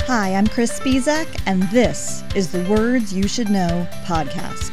Hi, I'm Chris Spizak, and this is the Words You Should Know podcast.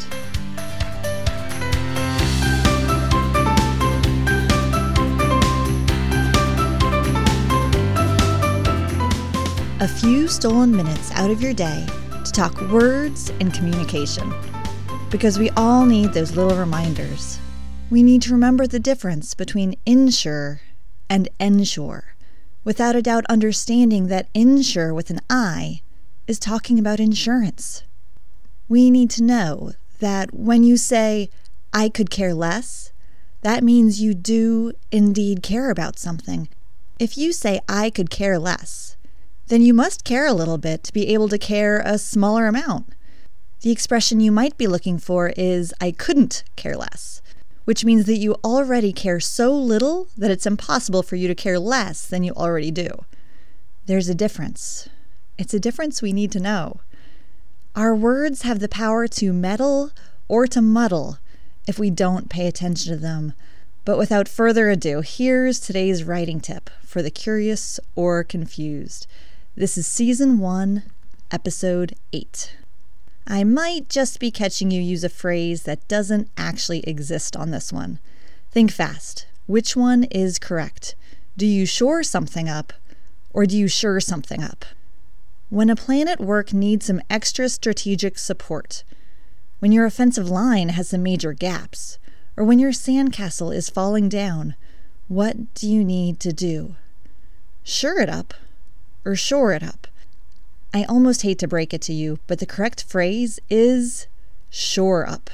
A few stolen minutes out of your day to talk words and communication. Because we all need those little reminders. We need to remember the difference between insure and ensure. Without a doubt understanding that insure with an I is talking about insurance. We need to know that when you say, I could care less, that means you do indeed care about something. If you say, I could care less, then you must care a little bit to be able to care a smaller amount. The expression you might be looking for is, I couldn't care less, which means that you already care so little that it's impossible for you to care less than you already do. There's a difference. It's a difference we need to know. Our words have the power to meddle or to muddle if we don't pay attention to them. But without further ado, here's today's writing tip for the curious or confused. This is Season 1, Episode 8. I might just be catching you use a phrase that doesn't actually exist on this one. Think fast. Which one is correct? Do you shore something up, or do you sure something up? When a plan at work needs some extra strategic support, when your offensive line has some major gaps, or when your sandcastle is falling down, what do you need to do? Sure it up, or shore it up? I almost hate to break it to you, but the correct phrase is shore up,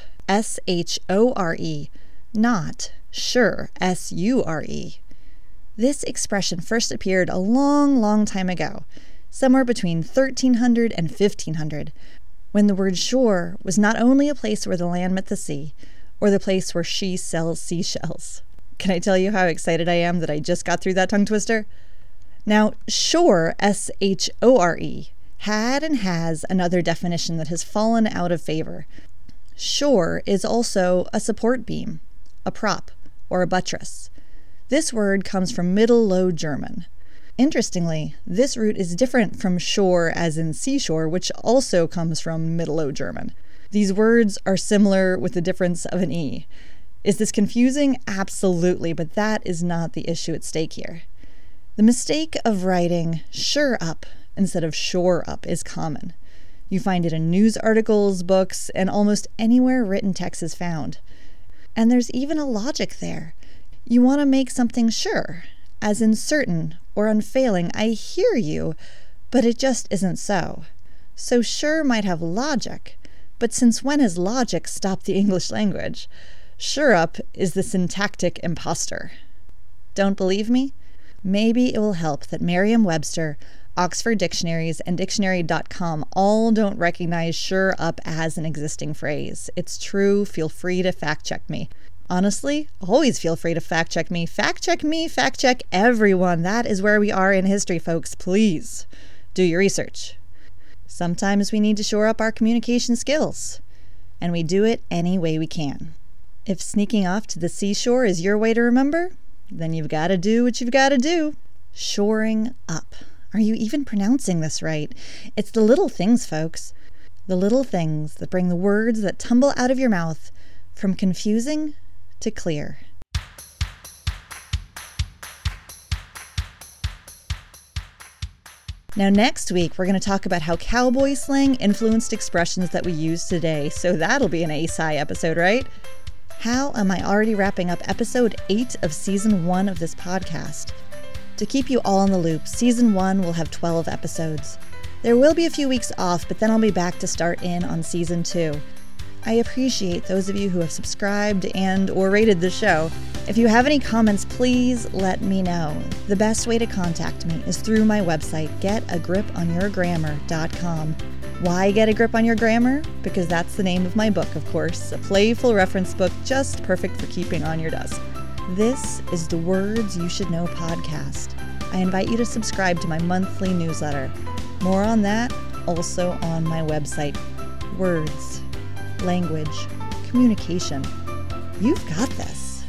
S-H-O-R-E, not sure, S-U-R-E. This expression first appeared a long time ago, somewhere between 1300 and 1500, when the word shore was not only a place where the land met the sea, or the place where she sells seashells. Can I tell you how excited I am that I just got through that tongue twister? Now, shore, S-H-O-R-E, had and has another definition that has fallen out of favor. Shore is also a support beam, a prop, or a buttress. This word comes from Middle Low German. Interestingly, this root is different from shore as in seashore, which also comes from Middle Low German. These words are similar with the difference of an E. Is this confusing? Absolutely, but that is not the issue at stake here. The mistake of writing sure up instead of shore up is common. You find it in news articles, books, and almost anywhere written text is found. And there's even a logic there. You want to make something sure, as in certain or unfailing. I hear you, but it just isn't so. So sure might have logic, but since when has logic stopped the English language? Sure up is the syntactic imposter. Don't believe me? Maybe it will help that Merriam-Webster, Oxford Dictionaries, and Dictionary.com all don't recognize sure up as an existing phrase. It's true. Feel free to fact check me. Honestly, always feel free to fact check me. Fact check me, fact check everyone. That is where we are in history, folks. Please do your research. Sometimes we need to shore up our communication skills, and we do it any way we can. If sneaking off to the seashore is your way to remember, then you've got to do what you've got to do. Shoring up. Are you even pronouncing this right? It's the little things, folks. The little things that bring the words that tumble out of your mouth from confusing to clear. Now, next week, we're going to talk about how cowboy slang influenced expressions that we use today. So that'll be an ASI episode, right? How am I already wrapping up episode 8 of season 1 of this podcast? To keep you all in the loop, season 1 will have 12 episodes. There will be a few weeks off, but then I'll be back to start in on season 2. I appreciate those of you who have subscribed and or rated the show. If you have any comments, please let me know. The best way to contact me is through my website, getagriponyourgrammar.com. Why Get a Grip on Your Grammar? Because that's the name of my book, of course, a playful reference book just perfect for keeping on your desk. This is the Words You Should Know podcast. I invite you to subscribe to my monthly newsletter. More on that also on my website. Words, language, communication. You've got this.